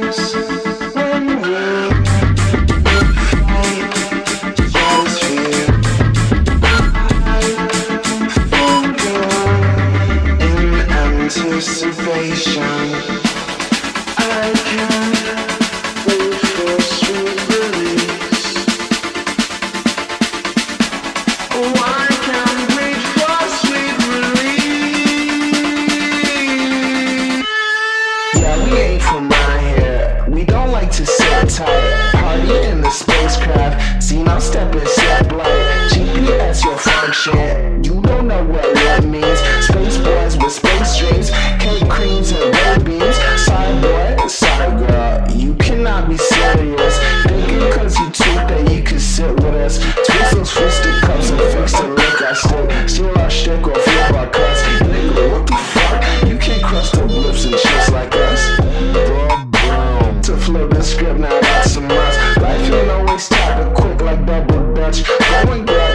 Party in the spacecraft, see now step in step light. GPS your function, you don't know what that means. Space boys with space dreams, cake creams and ray beams. Side boy, side girl, you cannot be serious. Thinking cause you think that you can sit with us. Twist those fisted cups and fix the lick I stick. Steal our shtick or flip our cuts. Nigga, what the fuck? You can't crush the lips and shits like us. To flip the script, now that's a must. Life ain't always tapping quick like double dutch. Go and grab